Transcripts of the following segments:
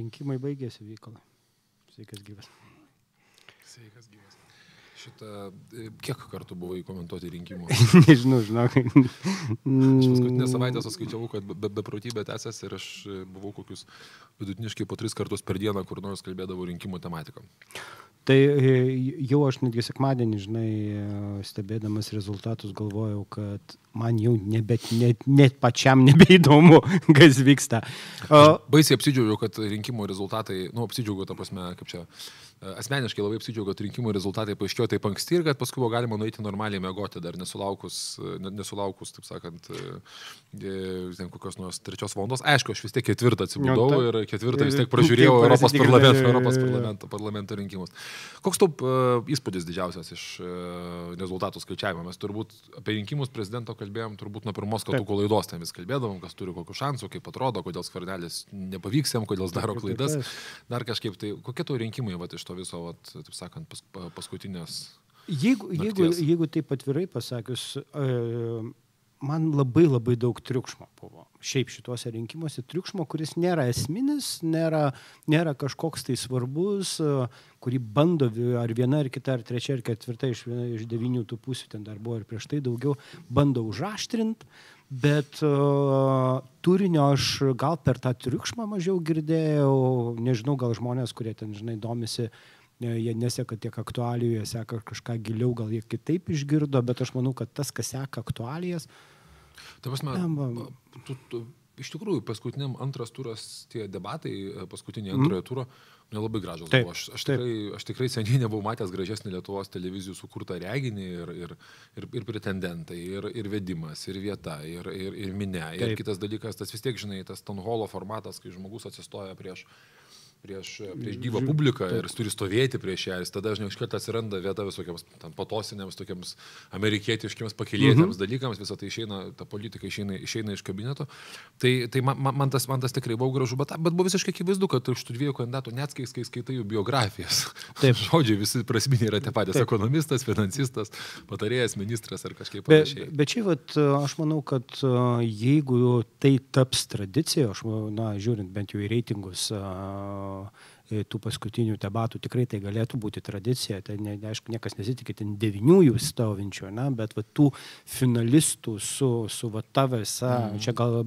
Rinkimai baigėsi, Vykolai. Sveikas gyvas. Sveikas gyvas. Kiek kartų buvo įkomentuoti rinkimų? Nežinau, žinok. Aš paskutinę savaitę suskaičiavau, kad beprotybė tęsiasi ir aš buvau kokius vidutiniškai po 3 kartus per dieną, kur nors kalbėdavau rinkimų tematiką. Tai jau aš netgi sekmadienį, žinai, stebėdamas rezultatus galvojau, kad man jau net pačiam nebeįdomu, kas vyksta. Baisiai apsidžiaugiau, kad rinkimų rezultatai, apsidžiaugiau, ta prasme, kaip čia, asmeniškai labai apsidžiaugiau, kad rinkimų rezultatai paaiškėjo taip anksti ir kad paskui buvo galima nueiti normaliai miegoti, dar nesulaukus, taip sakant, kokios nors 3 valandos. Aišku, aš vis tiek 4 atsibudau ir 4 vis tiek pražiūrėjau Europos parlamento rinkimus. Koks tau įspūdis didžiausias iš rezultatų skaičiavimo? Mes turbūt apie rinkimus prezidento kalbėjom turbūt nuo pirmos Katuko laidos, ten vis kalbėdavom, kas turi kokių šansų, kaip atrodo, kodėl Skvernelis nepavyks jam, kodėl jis daro klaidas. Dar kažkaip, tai kokie tau rinkimai iš to viso, taip sakant, paskutinės? Jeigu taip atvirai pasakius, man labai daug triukšmo buvo. Šiaip šituose rinkimuose triukšmo, kuris nėra esminis, nėra kažkoks tai svarbus, kurį bando ar viena, ar kita, ar trečia, ar ketvirta iš 9 tų pusių, ten dar buvo ir prieš tai daugiau, bando užaštrint, bet turinio aš gal per tą triukšmą mažiau girdėjau, nežinau, gal žmonės, kurie ten, žinai, domisi, jie neseka tiek aktualijų, jie seka kažką giliau, gal jie kitaip išgirdo, bet aš manau, kad tas, kas seka aktualijas. Tai pasme, iš tikrųjų, paskutiniam antras turas, tie debatai, paskutiniai antrojo turo, nelabai gražus buvo. Aš tikrai seniai nebuvau matęs gražesnį Lietuvos televizijų sukurtą reginį ir pretendentai, ir vedimas, ir vieta, ir minė. Ir kitas dalykas, tas vis tiek, žinai, tas town hallo formatas, kai žmogus atsistoja prieš gyvą publiką ir turi stovėti prieš ją. Ir tada, žinai, iškart atsiranda vieta visokiams patosiniams, tokiams amerikietiškiams pakilietėms dalykams, visą tai išeina, ta politika išeina iš kabineto. Tai man tas tikrai buvo gražu, bet buvo visiškai akivaizdu, kad iš tų 2 kandidatų net kai skaitai jų biografijas. Taip. Žodžiai visi prasminiai yra tie patys: ekonomistas, finansistas, patarėjas, ministras ar kažkaip panašiai. Bet čia, aš manau, kad jeigu tai taps tradicija, žiūrint bent jau į reitingus tų paskutinių debatų, tikrai tai galėtų būti tradicija. Tai aišku, niekas nesitikė ten 9 stovinčių, bet tų finalistų su ta visa, čia gal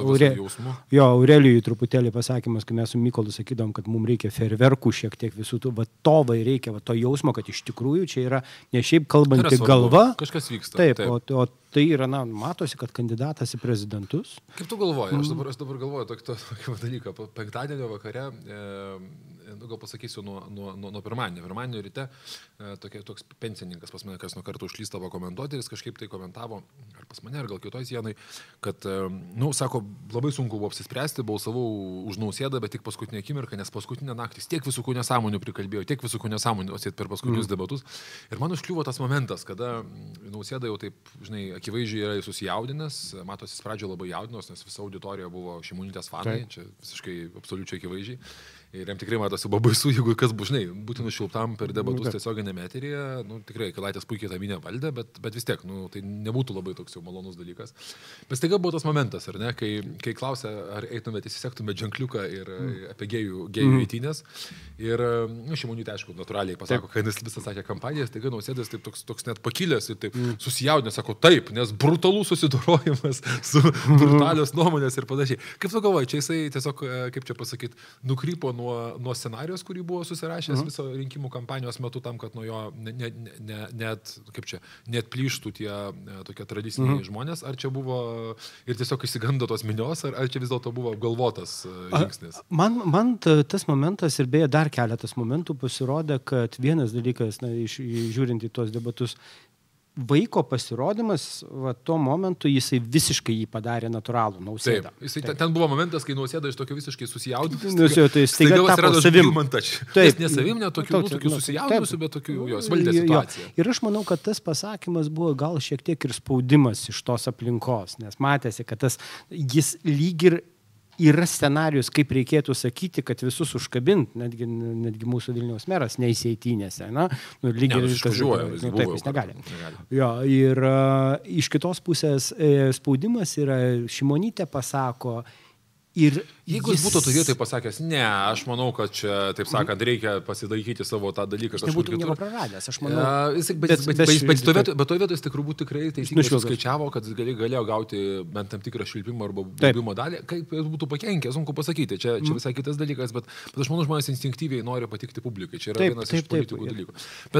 Aurelijui truputėlį pasakymas, kai mes su Mykolu sakydom, kad mums reikia ferverkų šiek tiek visų tų, to reikia, to jausmo, kad iš tikrųjų čia yra ne šiaip kalbanti galva. Kažkas vyksta. Taip. O tai yra, matosi, kad kandidatas į prezidentus. Kaip tu galvoji? Aš dabar galvoju tokį dalyką. Penktadienio vakare, gal pasakysiu nuo pirmadienio. Pirmadienio ryte toks pensininkas pas mane, kas nuo karto užlystavo komentuoti, ir jis kažkaip tai komentavo, ar pas mane, ar gal kitoj sienai, kad, sako, labai sunku buvo apsispręsti, balsavau už Nausėdą, bet tik paskutinę akimirką, nes paskutinę naktį tiek visokių nesąmonių prikalbėjau, tiek visokių nesąmonių per paskutinius debatus. Ir man užkliuvo tas momentas, kada Nausėda jau taip, žinai, akivaizdžiai yra susijaudinęs, matosi, iš pradžio labai jaudinos, nes visa auditorija buvo Šimonytės fanai, čia visiškai absoliučiai akivaizdžiai. Ir jam tikrai matosi buvo baisu, jeigu kas bus, žinai, būtų nušvilptam per debatus tiesioginėme eteryje. Tikrai, Kilaitės puikiai tą minę valdė, bet vis tiek, tai nebūtų labai toks jau malonus dalykas. Bet staiga buvo tas momentas, ar ne, kai klausė, ar eitumėte, įsisektumėte ženkliuką ir apie gėjų eitynės. Ir Šimonytė, aišku, natūraliai pasako, kad jis visą sakė kampanijas, staiga Nausėdas taip toks net pakilęs ir taip susijaudinęs, sako taip, nes brutalus susidorojimas su brutalios nuomonės ir panašiai. Kaip tu galvoji, čia jisai tiesiog, kaip čia pasakyti, nukrypo nuo scenarijos, kurį buvo susirašęs viso rinkimų kampanijos metu tam, kad nuo jo net plyštų tie tokie tradiciniai žmonės, ar čia buvo ir tiesiog išsigando tos minios, ar čia vis dėlto buvo apgalvotas žingsnis? Man tas momentas ir beje dar keletas momentų pasirodė, kad vienas dalykas, žiūrint į tuos debatus, vaiko pasirodymas, tuo momentu jisai visiškai jį padarė natūralų Nausėdą. Taip. Ten buvo momentas, kai Nausėda iš tokio visiškai susijaudinęs. Tai staiga tapo savim. Taip. Ne savim, ne tokių susijaudinusių, bet tokių jos valdė situaciją. Ir aš manau, kad tas pasakymas buvo gal šiek tiek ir spaudimas iš tos aplinkos, nes matėsi, kad jis lyg ir yra scenarius, kaip reikėtų sakyti, kad visus užkabint, netgi mūsų Vilniaus meras neįsieitynėse. Lygiai išvažiuoja, taip, jis negali. Jo, ir iš kitos pusės spaudimas yra, Šimonytė pasako, Ir jeigu jis būtų toje vietoje pasakęs, ne, aš manau, kad čia, taip sakant, reikia pasidaikyti savo tą dalyką. Jis nebūtų nieko praradęs, aš manau. Bet toje vietoje jis tikrai teisingai suskaičiavo, kad galėjo gauti bent tam tikrą švilpimo arba baubimo dalį. Kaip jis būtų pakenkęs, sunku pasakyti. Čia visai kitas dalykas, bet aš manau, žmonės instinktyviai nori patikti publikai. Čia yra vienas iš politikų dalykų.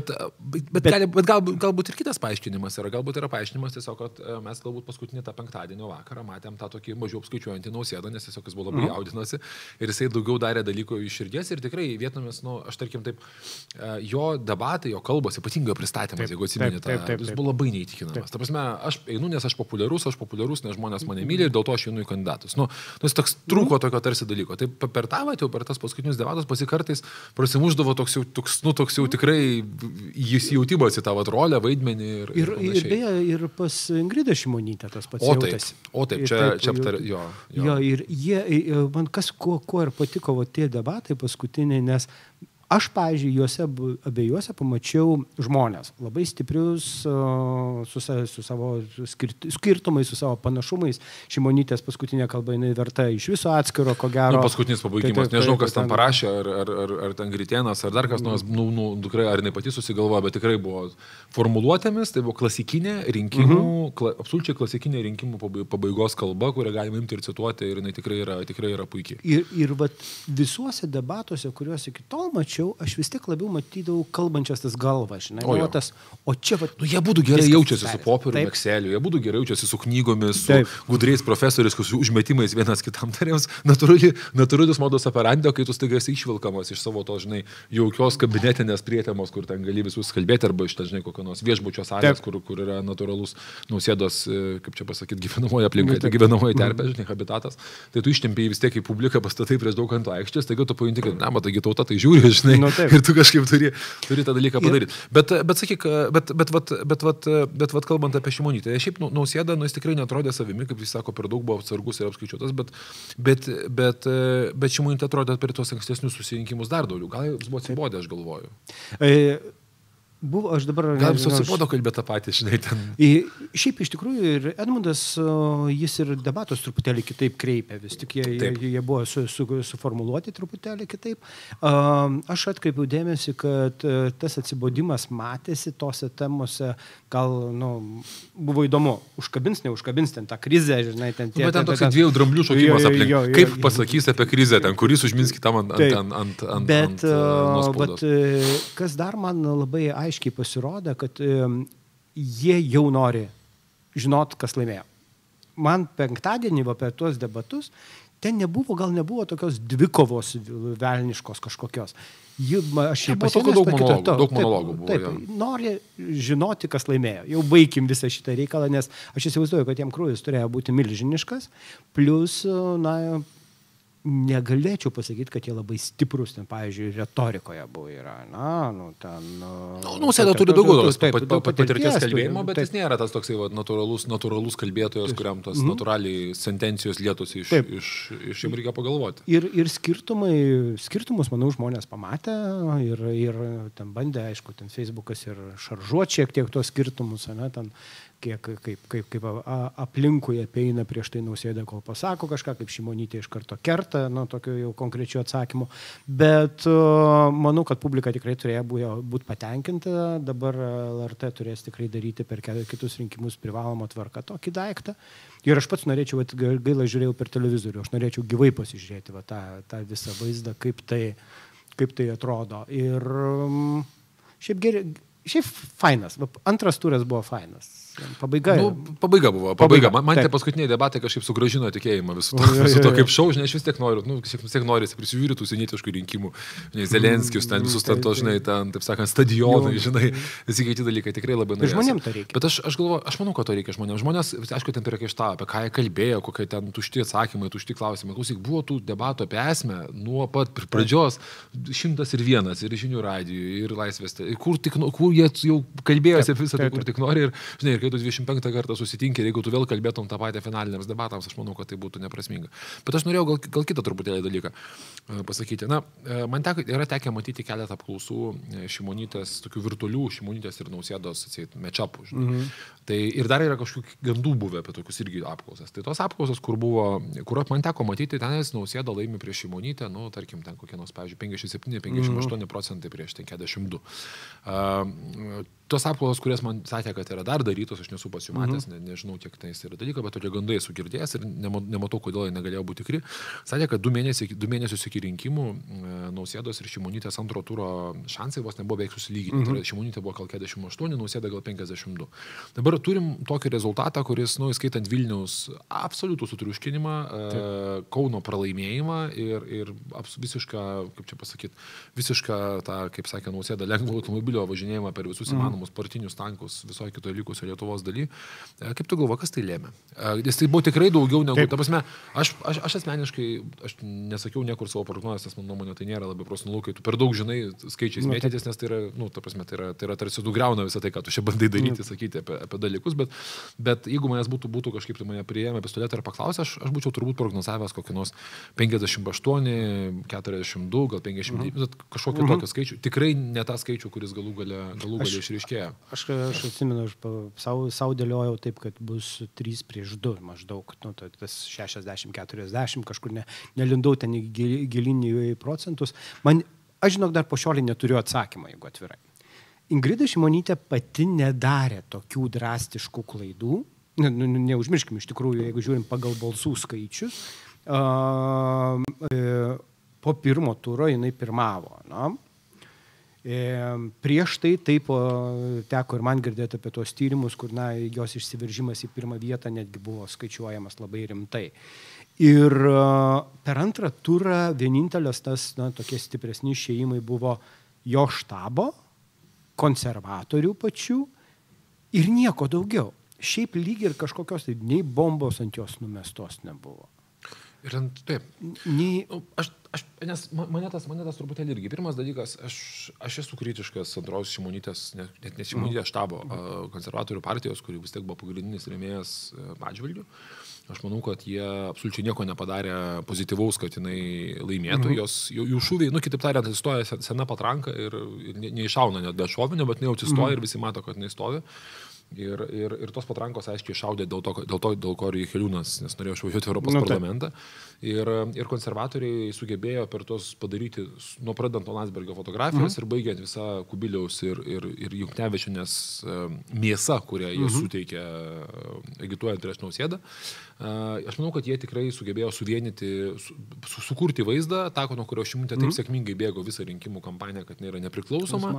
Bet galbūt ir kitas paaiškinimas yra. Galbūt yra paaiškinimas tiesiog, kad mes galbūt paskutinį tą penktadienio vakarą matėm tą tokį mažiau apskaičiuojantį Nausėdą, nes tiesiog jis buvo labai jaudinosi ir jisai daugiau darė dalykų iš širdies ir tikrai vietomis, aš tarkim taip, jo debatai, jo kalbos, ypatingai pristatymas, jeigu atsimenite, jis buvo labai neįtikinamas. Ta prasme, aš einu, nes aš populiarus, nes žmonės mane myli ir dėl to aš einu į kandidatus. Jis toks trūko tokio tarsi dalyko. Tai per tą jau per tas paskutinius debatus pasikartais prasimuždavo toks jau tikrai įsijautimas į tą rolę, vaidmenį ir panašiai. Ir beje, ir pas Ingridą Šimonytę tas pats jautėsi. O taip, čia aptarė, jo. Ir man kuo ir patiko tie debatai paskutiniai, nes aš, pavyzdžiui, abiejuose pamačiau žmonės, labai stiprius su savo skirtumais, su savo panašumais. Šimonytės paskutinė kalba, jinai verta iš viso atskiro, ko gero. Paskutinis pabaigimas, nežinau, kas ten parašė, ar ten Gritėnas, ar dar kas nors, tikrai, ar jinai pati susigalvoja, bet tikrai buvo formuluotėmis, tai buvo klasikinė rinkimų, absoliučiai klasikinė rinkimų pabaigos kalba, kurią galima imti ir cituoti, ir jinai tikrai yra puikiai. Ir visuose debatuose, kuriuos iki tol mačiau, aš vis tiek labiau matydavau kalbančias tas galvas, žinai. O čia jie būtų gerai jaučiasi su popieriu, Exceliu, jie būtų gerai jaučiasi su knygomis, su gudriais profesoriais, su užmetimais vienas kitam tarėms. Natūralius modus operandi, kai tu staiga esi išvilkamas iš savo to, žinai, jaukios kabinetinės prietemos, kur ten gali visus kalbėti, arba iš ten, žinai, kokio nors viešbučio salės, kur yra natūralus Nausėdos, kaip čia pasakyti, gyvenamoji aplinka, tai gyvenamoji terpė, žinai, habitatas. Tai tu ištempėjai vis tiek į publiką, pastatai prieš Daukanto aikštės, taigi tu pajunti, kad, taigi tauta tai žiūri, žinai. Ir tu kažkaip turi tą dalyką padaryti. Bet sakyk, bet kalbant apie Šimonytę, šiaip Nausėda, jis tikrai netrodė savimi, kaip jis sako, per daug buvo atsargus ir apskaičiuotas, bet Šimonytė atrodė per tuos ankstesnius susirinkimus dar daugiau. Gal jis buvo atsibodė, aš galvoju. Aš dabar... Gal vis atsibodo kalbėti tą patį, žinai, ten. Šiaip iš tikrųjų ir Edmundas, jis ir debatus truputėlį kitaip kreipia, vis tik jie buvo suformuluoti truputėlį kitaip. Aš atkreipiau dėmesį, kad tas atsibodimas matėsi tose temose, gal, buvo įdomu, neužkabins ten tą krizę, žinai, ten tie... Bet ten toks dviejų dramblių šokimas aplink. Kaip pasakys apie krizę, ten, kuris užmins kitam ant bet kas dar man labai aiškiai pasirodė, kad jie jau nori žinot, kas laimėjo. Man penktadienį apie tuos debatus, ten gal nebuvo tokios dvikovos velniškos kažkokios. Aš daug monologų buvo. Taip, nori žinoti, kas laimėjo. Jau baigim visą šitą reikalą, nes aš įsivaizduoju, kad jiem krūvis turėjo būti milžiniškas, plus, negalėčiau pasakyti, kad jie labai stiprus, ten, pavyzdžiui, retorikoje buvo yra. Nausėda turi daugiau patirties kalbėjimo, bet jis nėra tas toksai natūralus kalbėtojas, kuriam tas natūraliai sentencijos lietųsi iš jam reikia pagalvoti. Ir skirtumus, manau, žmonės pamatė ir ten bandė, aišku, ten Facebookas ir šaržuoti šiek tiek tos skirtumus, ten kaip aplinkui apeina prieš tai Nausėdą, kol pasako kažką, kaip Šimonytė iš karto kerta, tokio jau konkrečių atsakymų. Bet manau, kad publika tikrai turėjo būti patenkinta. Dabar LRT turės tikrai daryti per kitus rinkimus privalomą tvarką tokį daiktą. Ir aš pats norėčiau, gaila žiūrėjau per televizorių, aš norėčiau gyvai pasižiūrėti tą visą vaizdą, kaip tai atrodo. Ir šiaip fainas. Antras turas buvo fainas. Pabaiga buvo. Man tie paskutiniai debatai kažkaip sugrąžino tikėjimą visų to kaip šau, žinai, aš vis tiek noriu, prisižiūrėti tų senietiškų rinkimų, žinai, Zelenskis, ten visus ten to, žinai, ten, taip sakant, stadionai, žinai, visi kiti dalykai tikrai labai norėsi. Žmonėms to reikia. Bet aš manau, kad to reikia žmonėms. Žmonės, aišku, ten priekaištavo, apie ką jie kalbėjo, kokie ten tušti atsakymai, tušti klausimai. Klausyk, buvo tų debatų apie esmę nuo pat pradžios 101 ir žinių radijų, ir laisvės, kur jie jau kalbėjosi visą tai, kur tik nori, ir, žinai, kai tu 25 kartą susitinki ir jeigu tu vėl kalbėtum tą patį finaliniams debatams, aš manau, kad tai būtų neprasminga. Bet aš norėjau gal kitą truputėlį dalyką pasakyti. Na, man yra tekę matyti keletą apklausų Šimonytės, tokių virtualių Šimonytės ir Nausėdos match-upų. Tai ir dar yra kažkokių gandų buvę apie tokius irgi apklausas. Tai tos apklausas, kur man teko matyti, tenais Nausėda laimi prieš Šimonytę, nu, tarkim, ten kokie nors, pavyzdžiui, 57-58% prieš 52. Tos apklausos, kurias man sakė, kad yra dar darytos, aš nesu pas jų matęs, nežinau, kiek tai yra dalyka, bet tokie gandai esu girdėjęs ir nematau, kodėl jie negalėjo būti tikri. Sakė, kad 2 mėnesius iki rinkimų Nausėdos ir Šimonytės antro turo šansai vos nebuvo beveik susilyginti. Tai Šimonytė buvo gal 48, Nausėda gal 52. Dabar turim tokį rezultatą, kuris, nu, įskaitant Vilniaus absoliutų sutriuškinimą, Kauno pralaimėjimą ir visišką, kaip čia pasakyti, visišką tą, kaip sakė Nausėda, lengvo automobilio važinėjimą per visus įmanomus partinius tankus visoje kitoje likusioje Lietuvos daly. Kaip tu galvoji, kas tai lėmė? Nes tai buvo tikrai daugiau negu, ta prasme, aš asmeniškai, aš nesakiau niekur savo prognozės, nes mano nuomonė tai nėra labai profesionalu, kai tu per daug žinai skaičiais mėtytis, nes tai yra, nu, ta prasme, tai yra tarsi nugriauna visą tai, ką tu čia bandai daryti, sakyti apie dalykus, bet jeigu manęs būtų kažkaip tai mane priėmę pistoletą ir paklausę, aš būčiau turbūt prognozavęs kokį nors 58, 42, gal 59, kažkokį tokį skaičių. Tikrai ne tą skaičių, kuris galų gale išryškėjo. Aš atsimenu, aš savo dėliojau taip, kad bus 3-2 maždaug, nu, tas 60-40, kažkur nelindau ten gilinį į procentus. Aš žinok, dar po šiolį neturiu atsakymą, jeigu atvirai. Ingrida Šimonytė pati nedarė tokių drastiškų klaidų. Neužmirškim, iš tikrųjų, jeigu žiūrim pagal balsų skaičius, po pirmo turo jinai pirmavo. Na? Prieš tai taip teko ir man girdėti apie tos tyrimus, kur jos išsiveržimas į pirmą vietą netgi buvo skaičiuojamas labai rimtai. Ir per antrą turą vienintelės tokie stipresni išėjimai buvo jo štabo, konservatorių pačių ir nieko daugiau. Šiaip lyg ir kažkokios, tai nei bombos ant jos numestos nebuvo. Ir taip. Nes mane tas truputėlį irgi. Pirmas dalykas, aš esu kritiškas antros Šimonytės, net ne Šimonytės štabo, konservatorių partijos, kuri vis tiek buvo pagrindinis rėmėjas atžvilgių. Aš manau, kad jie absoliučiai nieko nepadarė pozityvaus, kad jinai laimėtų. Jų šūviai, kitaip tariant, atsistoja sena patranka ir neišauna net be šovinio, bet jinai atsistoja ir visi mato, kad jinai stovi. Ir tos patrankos aiškiai šaudė dėl ko Jakeliūnas, nes norėjo išvažiuoti Europos parlamentą. Ir konservatoriai sugebėjo per tos padaryti, nuo pradant nuo Landsbergio fotografijos ir baigiant visą Kubiliaus ir Juknevičienės mėsą, kurią jie suteikė agituojant prieš Nausėdą. Aš manau, kad jie tikrai sugebėjo suvienyti, sukurti vaizdą, nuo kurio Šimonytė taip sėkmingai bėgo visą rinkimų kampaniją, kad jinai yra nepriklausoma.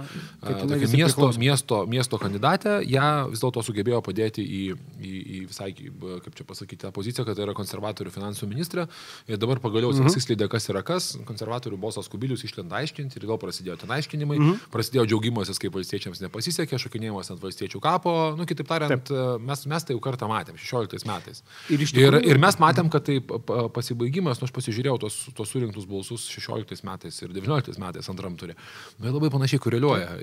Miesto kandidatė, ją vis dėlto sugebėjo padėti į visai, kaip čia pasakyti, tą poziciją, kad tai yra konservatorių finansų ministrė. Ir dabar pagaliau atsiskleidė, kas yra kas. Konservatorių bosas Kubilius išlenda aiškinti ir vėl prasidėjo ten aiškinimai. Prasidėjo džiaugimasis, kaip valstiečiams nepasisekė, šokinėjimas ant valstiečių kapo. Kitaip tariant, mes tai jau kartą matėm, 16 metais. Ir mes matėm, kad tai pasibaigimas, aš pasižiūrėjau tos surinktus balsus 16 metais ir 19 metais antram turė. Labai panašiai koreliuoja.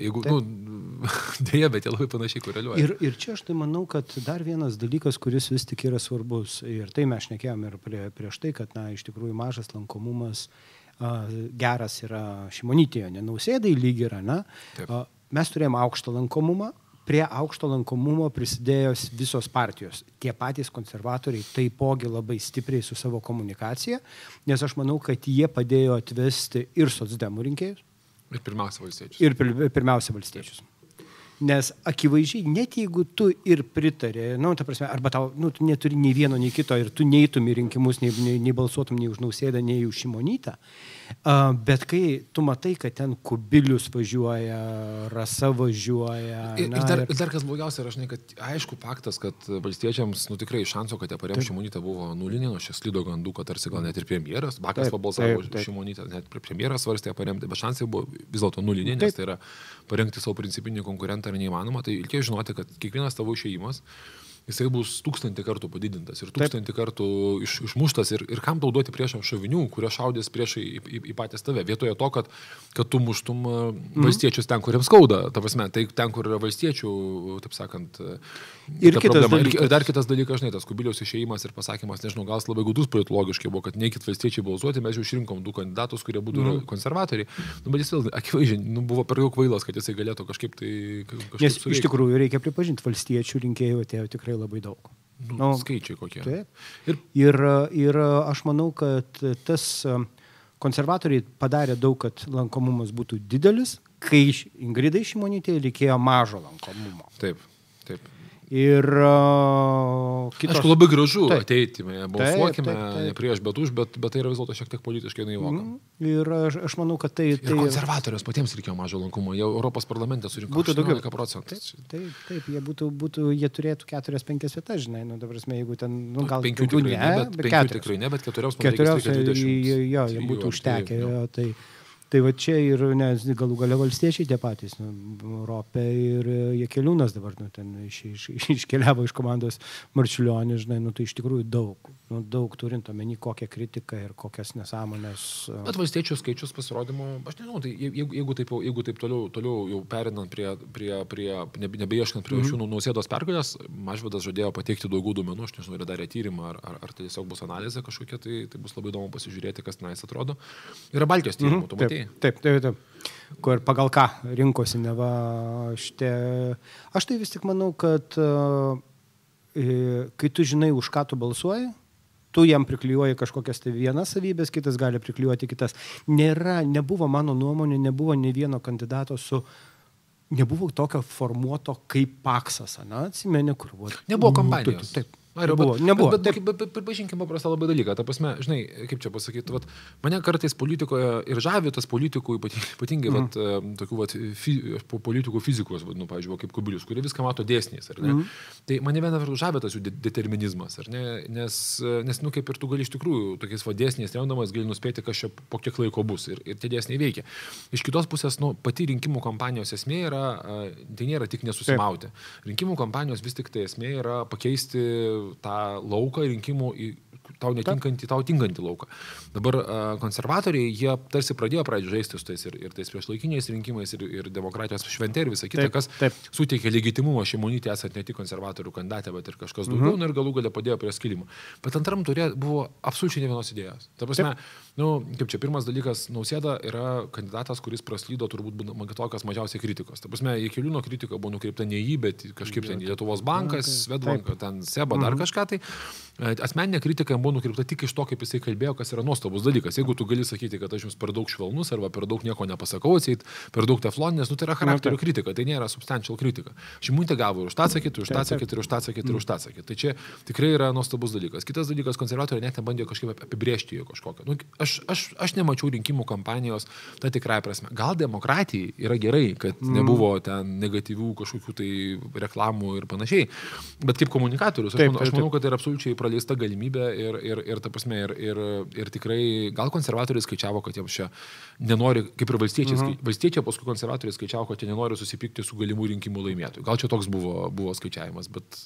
Dėja, bet jie labai panašiai koreliuoja. Ir čia aš tai manau, kad dar vienas dalykas, kuris vis tik yra svarbus, ir tai mes šnekėjom ir prieš tai, kad iš tikrųjų mažas lankomumas geras yra Šimonytėje, ne Nausėdai lyg yra, mes turėjom aukštą lankomumą, prie aukšto lankomumo prisidėjo visos partijos. Tie patys konservatoriai taipogi labai stipriai su savo komunikacija, nes aš manau, kad jie padėjo atvesti ir socdemų rinkėjus. Ir pirmiausia valstiečius. Ir pirmiausia valstiečius. Nes akivaizdžiai, net jeigu tu ir pritarė, ta prasme, arba tau, tu neturi nei vieno, nei kito ir tu neįtum į rinkimus, nei balsuotum nei už Nausėdą, nei už Šimonytę, bet kai tu matai, kad ten Kubilius važiuoja, Rasa važiuoja... Ir dar kas blogiausia yra, kad aišku faktas, kad valstiečiams tikrai šansų, kad jie paremti Šimonytę buvo nulinė, čia slydo gandų, kad tarsi gal net ir premjeras, Bakas pabalsavo Šimonytę, net premjeras svarstė paremti, bet šansai buvo vis dėlto nulinė, nes tai yra parengti savo principinį konkurentą yra neįmanoma, tai reikia žinoti, kad kiekvienas tavo išėjimas jisai bus 1000 kartų padidintas ir 1000 kartų išmuštas ir kam tau duoti priešam šovinių, kurie šaudės priešai į patys tave. Vietoje to, kad tu muštum valstiečius ten, kuriems skauda, ta prasme, tai ten, kur yra valstiečių, taip sakant, ir dar kitas dalykas, žinai, tas Kubiliaus išėjimas ir pasakymas, nežinau, gal labai gudus politologiškai buvo, kad neikit valstiečiai balsuoti, mes jau išrinkom 2 kandidatus, kurie būtų konservatoriai. Bet jis vėl, akivaizdžiai, buvo per daug kvailas, kad jisai galėtų kažkaip tai... Nes iš tikrųjų reikia pripažinti, valstiečių rinkėjų atėjo tikrai labai daug. Skaičiai kokie. Taip. Ir aš manau, kad tas konservatoriai padarė daug, kad lankomumas būtų didelis, kai Ingridai Šimonytei reikėjo mažo lankomumo. Taip. Ir kitos... Aišku, labai gražu ateiti, balsuokime, ne prieš, bet už, bet tai yra vis dėlto šiek tiek politiškai naivoka. Ir aš manau, kad tai... Ir konservatorius patiems reikėjo mažo lankumo, jau Europos parlamente surinko 18%. Taip, jie turėtų 4-5 vietas, žinai, dabar prasme, jeigu ten, gal 5 tikrai ne, bet 4 jie būtų užtekę, Tai va čia ir, nes galų gale valstiečiai tie patys, Ropė ir Jakeliūnas dabar, ten iškeliavo iš komandos Marčiulionis, žinai, tai iš tikrųjų daug turint omeny kokią kritiką ir kokias nesąmonės. Bet valstiečių skaičius pasirodymo, aš nežinau, tai jeigu taip toliau jau perinant nebeieškant prie šių Nausėdos pergalės, Mažvydas žadėjo pateikti daugiau duomenų, aš nežinau, yra darė tyrimą, ar tai tiesiog bus analizė kažkokia, tai bus labai įdomu pasižiūrėti, kas tenais atrodo. Yra Baltijos tyrimų, tu matei? Taip. Kur pagal ką rinkosi, neva aš tai vis tik manau, kad kai tu žinai, už ką tu balsuoji, tu jam priklijuoji kažkokias tai vienas savybės, kitas gali priklijuoti kitas. Nebuvo mano nuomonė, nebuvo ne vieno kandidato nebuvo tokio formuoto kaip Paksas, atsimeni, kur buvo. Nebuvo kampanijos. Taip. Nebuvo. Bet pripažinkim paprastą labai dalyką. Ta prasme, žinai, kaip čia pasakyti, mane kartais politikoje ir žavi tas politikų, ypatingai tokių politikų fizikos, pavyzdžiui, kaip Kubilius, kurie viską mato dėsniais, ar ne? Tai mane viena vertus žavi tas jų determinizmas, ar ne? Nes kaip ir tu gali iš tikrųjų tokiais dėsniais remdamas gali nuspėti, kas čia po kiek laiko bus ir tie dėsniai veikia. Iš kitos pusės, pati rinkimų kampanijos esmė yra, tai nėra tik nesusimauti. Rinkimų kampanijos vis tik tai esmė yra pakeisti tą lauką rinkimų į tau netinkantį, tau tinkantį lauką. Dabar konservatoriai, jie tarsi pradėjo žaisti su tais ir tais priešlaikiniais rinkimais ir demokratijos šventė ir visa kita, kas suteikia legitimumą Šimonytei esant ne tik konservatorių kandidatė, bet ir kažkas daugiau, ir galų gale padėjo prie skilimų. Bet antram turė buvo absoliučiai ne vienos idėjos. Ta prasme, kaip čia pirmas dalykas, Nausėda yra kandidatas, kuris praslydo turbūt tokios mažiausiai kritikos. Ta prasme, Jakeliūno kritika buvo nukreipta ne jį, bet kažkaip ten Lietuvos bankas, Swedbank, ten Seba, dar kažką tai. Asmeninė kritika buvo nukreipta tik iš to, kaip jisai kalbėjo, kas yra nuostabus dalykas. Jeigu tu gali sakyti, kad aš jums per daug švelnus arba per daug nieko nepasakau, per daug tefloninės, tai yra charakterio kritika, tai nėra substantial kritika. Šimonytė gavo ir už tą atsakyti, už tą atsakyti, ir už tą atsakyti, ir už tą atsakyti. Tai čia tikrai yra nuostabus dalykas. Kitas dalykas, konservatoriai net nebandė kažkaip apibrėžti jo kažkokią. Aš nemačiau rinkimų kampanijos tą tikrąją prasme. Gal demokratijai yra gerai, kad nebuvo ten negatyvių kažkokių tai reklamų ir panašiai. Bet kaip komunikatorius, aš manau, kad tai yra absoliučiai praleista galimybė ir ta prasme, ir tikrai gal konservatoriai skaičiavo, kad jiems čia nenori, kaip ir valstiečiai, paskui konservatoriai skaičiavo, kad jie nenori susipykti su galimų rinkimų laimėtojų. Gal čia toks buvo skaičiavimas,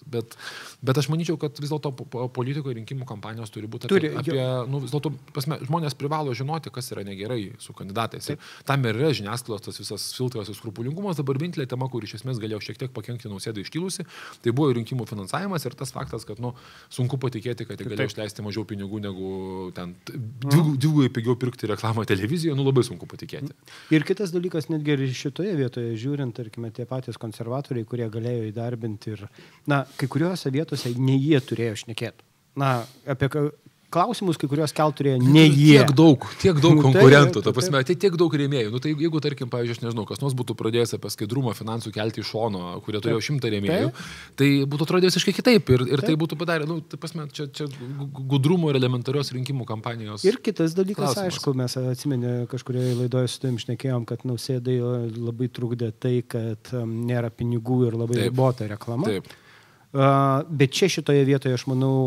bet aš manyčiau, kad vis dėlto politikoje rinkimų kampanijos turi būti vis dėlto, žmonės privalo žinoti, kas yra negerai su kandidatais. Tam ir yra žiniasklaidos tas visas filtras ir skrupulingumas. Dabar vienintelė tema, kur iš esmės galėjo šiek tiek pakenkti Nausėdai iškilusi, tai buvo rinkimų finansavimas ir tas faktas, kad sunku patikėti, kad jie galėjo išleisti mažiau pinigų negu ten dvigubai pigiau pirkti reklamą televizijoje, labai sunku patikėti. Ir kitas dalykas, netgi ir šitoje vietoje žiūrint, tarkime, tie patys konservatoriai, kurie galėjo įdarbinti ir, kai kuriuose vietose ne jie turėjo šnekėti. Apie klausimus, kai kurios kelt turėjo ne jie. Tiek daug konkurentų, ta prasme, tiek daug rėmėjų. Tai jeigu, tarkim, pavyzdžiui, aš nežinau, kas nors būtų pradėjęs apie skaidrumą finansų kelti iš šono, kurie turėjo 100 rėmėjų, tai būtų atrodė visiškai kitaip ir tai būtų padarę, ta prasme, čia gudrumo ir elementarios rinkimų kampanijos. Ir kitas dalykas, klausimas. Aišku, mes atsimenė kažkurioje laidoje su tavim šnekėjom, kad Nausėdai labai trukdė tai, kad nėra pinigų ir labai ribota reklama. Bet čia šitoje vietoje, aš manau,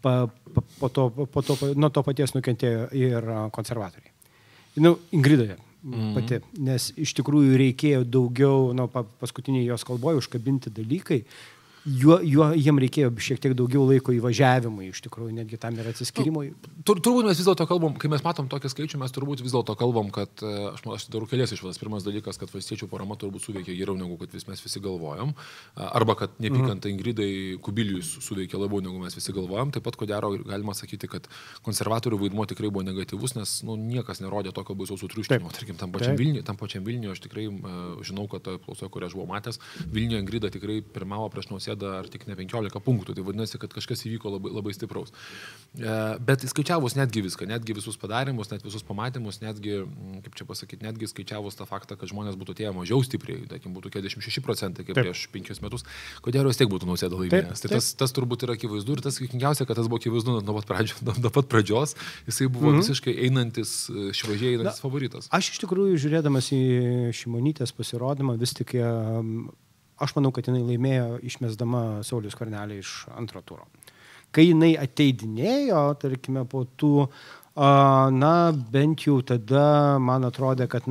nuo to paties nukentėjo ir konservatoriai. Ingridoje pati, nes iš tikrųjų reikėjo daugiau, paskutiniai jos kalboje užkabinti dalykai, jiem reikėjo šiek tiek daugiau laiko įvažiavimui, iš tikrųjų, netgi tam ir atsiskyrimui. Turbūt mes vis dėlto kalbam, kai mes matom tokį skaičių, mes turbūt vis dėlto kalbam, kad aš darau kelias išvadas. Pirmas dalykas, kad valstiečių parama turbūt suveikia geriau negu kad mes visi galvojom, arba kad neapykanta Ingridai Kubilius suveikia labiau negu mes visi galvojom. Taip pat, ko gero, galima sakyti, kad konservatorių vaidmuo tikrai buvo negatyvus, nes niekas nerodė tokio baisaus sutriuškinimo. Tarkim, tam pačiam Vilniuje aš tikrai žinau, kad apklausoje, kurią aš buvau matęs, Vilniuje Ingrida tikrai pirmavo prieš Nausėdą ar tik ne 15 punktų. Tai vadinasi, kad kažkas įvyko labai, labai stipraus. Bet skaičiavus netgi viską, netgi visus padarimus, net visus pamatymus, netgi, kaip čia pasakyti, netgi skaičiavus tą faktą, kad žmonės būtų atėję mažiau stipriai, tarkim, būtų 46% kaip prieš 5 metus, kodėl vis tiek būtų Nausėda laimėjęs. Tai tas turbūt yra akivaizdu ir tas juokingiausia, kad tas buvo akivaizdu nuo pat pradžios, jisai buvo visiškai einantis, šviežiai einantis favoritas. Aš iš tikrųjų, žiūrėdamas į Šimonytės pasirodymą, vis tik aš manau, kad jinai laimėjo išmesdama Saulių Skvernelį iš antro turo. Kai jinai ateidinėjo, tarkime, po tų, bent jau tada man atrodė, kad,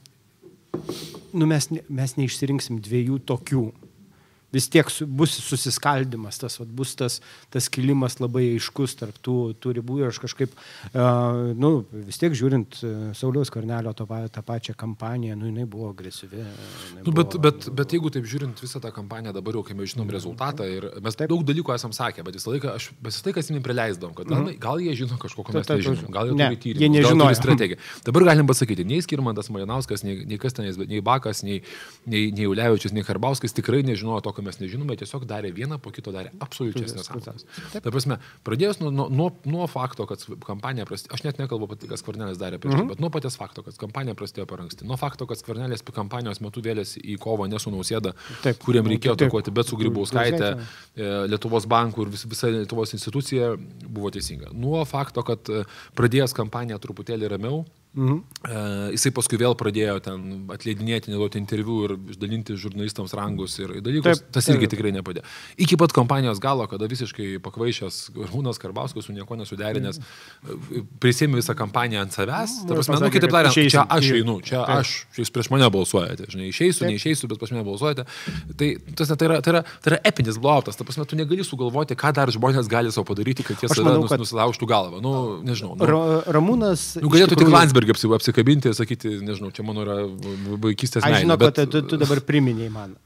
mes neišsirinksim dviejų tokių. Vis tiek bus susiskaldimas, bus tas kilimas labai aiškus tarp tų ribų ir aš kažkaip, vis tiek žiūrint Sauliaus Skvernelio tą pačią kampaniją, jinai buvo agresyvi. Bet jeigu taip žiūrint visą tą kampaniją, dabar jau kai mes žinom rezultatą ir mes daug dalykų esam sakę, bet visą laiką jį prileisdavom, kad gal jie žino kažko, ko mes nežinom, gal jie turi tyrimą, gal turi strategiją. Dabar galim pasakyti, nei Skirmantas Malinauskas, nei kas tenais, nei Bakas, nei Ulevičius, nei Karbauskis tikrai nežinojo to, mes nežinome, tiesiog darė vieną, po kito darė absoliučias nesąmones. Ta prasme, pradėjus nuo fakto, kad kampanija prasidėjo, aš net nekalbu apie tai, kas Skvernelis darė prieš tai, bet nuo paties fakto, kad kampanija prasidėjo per anksti, nuo fakto, kad Skvernelis kampanijos metu vėlėsi į kovą ne su Nausėda, kuriem reikėjo atakuoti, bet su Grybauskaite, Lietuvos bankų ir visa Lietuvos institucija buvo teisinga. Nuo fakto, kad pradėjęs kampaniją truputėlį ramiau, jisai paskui vėl pradėjo ten atleidinėti, neduoti interviu ir išdalinti žurnalistams rangus ir dalykus, tas irgi tikrai nepadėjo. Iki pat kampanijos galo, kada visiškai pakvaišęs Ramūnas Karbauskis su nieko nesuderinęs, prisėmė visą kampaniją ant savęs, ta prasme, kitaip tariant, čia aš einu, čia jūs prieš mane balsuojate, žinai, neišeisiu, bet prieš mane balsuojate. Tai yra epinis blautas, ta prasme, tu negali sugalvoti, ką dar žmonės gali savo padaryti, kad jie save nusilaužtų galvą. Nežinau. Ramūnas galėtų tik Landsbergį apsikabinti ir sakyti, nežinau, čia mano yra vaikystės meilė. Aš žinau, bet tu dabar priminėjai man.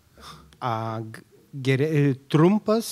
Trumpas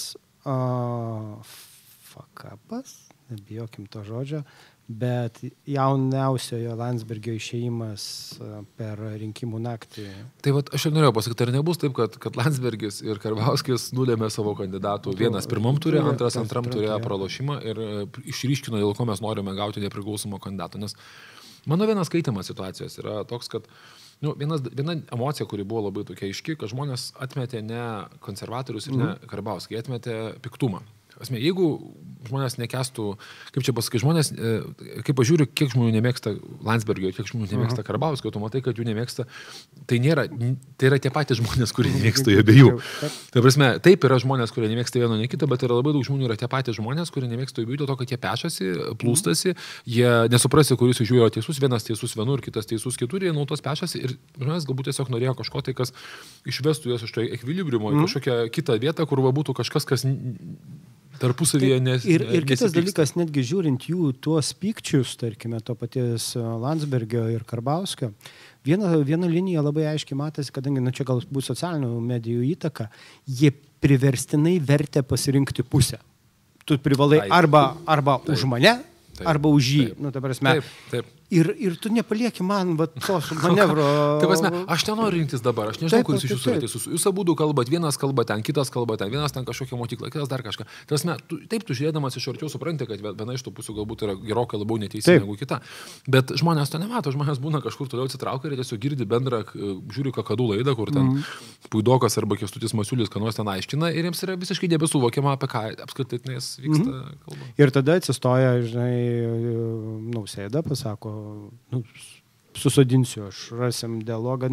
fakapas, nebijokim to žodžio, bet jauniausiojo Landsbergio išėjimas per rinkimų naktį. Tai aš ir norėjau pasakyti, ar nebus taip, kad Landsbergis ir Karbauskis nulėmė savo kandidatų. Vienas pirmam turė, antras antram turėjo pralošimą ir išryškino, dėl ko mes norime gauti nepriklausomą kandidatą. Nes mano vienas skaitimas situacijos yra toks, kad viena emocija, kuri buvo labai tokia aiški, kad žmonės atmetė ne konservatorius ir ne Karbauskį, atmetė piktumą. Jeigu žmonės nekestų, kaip čia pasakyti, žmonės, kaip pažiūriu, kiek žmonių nemėgsta Landsbergio, kiek žmonių nemėgsta Karbauskio, tu matai, kad jų nemėgsta, tai yra tie patys žmonės, kurie nemėgsta jų abiejų. Tai prasme, taip yra žmonės, kurie nemėgsta vieno, ne kito, bet yra labai daug žmonių, yra tie patys žmonės, kurie nemėgsta jų abiejų, dėl to, kad jie pešasi, plūstasi, jie nesuprasi, kuris iš jų yra teisus, vienas teisus vienur, kitas teisus kitur, jie nuolatos pešasi ir žmonės galbūt tiesiog norėjo kažko tai, kas išvestų juos iš to ekvilibriumo į kažkokią kitą vietą, kur būtų kažkas, kas tarpusavyje ir kitas dalykas, netgi žiūrint jų tuos pykčius, tarkime, to paties Landsbergio ir Karbauskio, viena linija labai aiškiai matėsi, kadangi, čia gal bus socialinių medijų įtaka, jie priverstinai vertė pasirinkti pusę. Tu privalai arba už mane, arba už jį. Ta prasme. Taip. Ir tu nepalieki man tos manevro. Taip, aš nenoriu rinktis dabar, aš nežinau, kuris iš jūsų yra teisus. Jūs abudu kalbat, vienas kalba ten, kitas kalba ten, vienas ten kažkokią mokyklą, kitas dar kažką. Taip, tu žiūrėdamas iš arčiau supranti, kad viena iš tų pusių galbūt yra gerokai labiau neteisi negu kita. Bet žmonės to nemato, žmonės būna kažkur toliau atsitraukia ir tiesiog girdi bendrą, žiūri kakadų laidą, kur ten Puidokas arba Kęstutis Masiulis, ką nors ten aiškina ir jiems yra visiškai nebesuvokiama, apie ką apskritai vyksta kalba. Ir tada atsistoja, žinai, Nausėda, pasako, susodinsiu, aš rasim dialogą,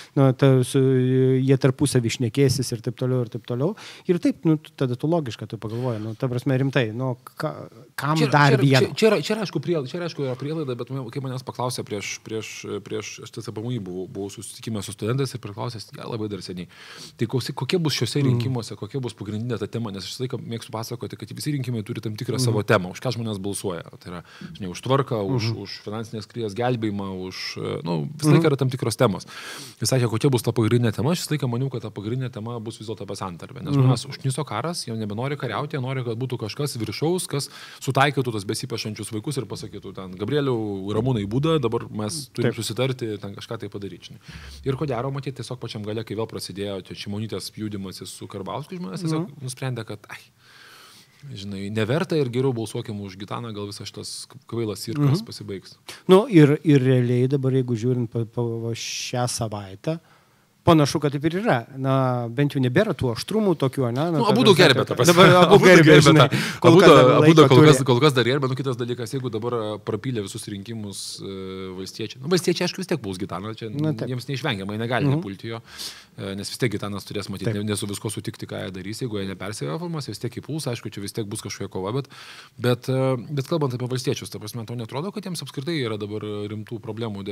jie tarpusavį šnekėsis ir taip toliau, ir taip toliau. Ir taip, tada tu logiška, tu pagalvoji, ta prasme rimtai, kam dar vieną. Čia yra prielaida, bet kai manęs paklausė prieš TCPMI buvau susitikime su studentais ir priklausęs, labai dar seniai. Tai kokie bus šiuose rinkimuose, kokia bus pagrindinė ta tema, nes aš visą laiką mėgstu pasakoti, kad visi rinkimai turi tam tikrą savo temą, už ką žmonės balsuoja. Tai yra, žinai, už tvarką, už finansinės krizės gelbėjimą, visą laiką yra tam tikros temos. Jis sakė, kokia bus ta pagrindinė tema, aš visą laiką maniau, kad ta pagrindinė tema bus vis dėlto apie santarvę. Nes žmonės užkniso karas, jie nebenori kariauti, jie nori, kad būtų kažkas viršaus, kas sutaikytų tos besipešančius vaikus ir pasakytų, ten, Gabrieliau, Ramūnai Būda, dabar mes turim susitarti, ten kažką tai padaryti. Ir ko gero, matyti, tiesiog pačiam gale, kai vėl prasidėjo Šimonytės pjudimasis su Karbauskiu, žmonės tiesiog nusprendė, kad, žinai, neverta ir geriau balsuokim už Gitaną, gal visas šitas kvailas cirkas pasibaigs. Ir realiai dabar, jeigu žiūrint šią savaitę, panašu, kad taip ir yra. Bent jau nebėra tų aštrumų tokių, ne? Abudu gerbė tą pasakymą. Dabar abu gerbė, žinai. Kol kas dar gerbė, kitas dalykas, jeigu dabar prapylė visus rinkimus valstiečiai. Valstiečiai, aišku, vis tiek puls Gitaną, čia jiems neišvengiamai negali nepulti jo, nes vis tiek Gitanas turės matyti, nesu visko sutikti, ką jie darys, jeigu jie nepersireformuos, vis tiek įpuls, aišku, čia vis tiek bus kažkokia kova, bet kalbant apie valstiečius, ta prasme, to netrodo, kad jiems apskritai yra dabar rimtų problemų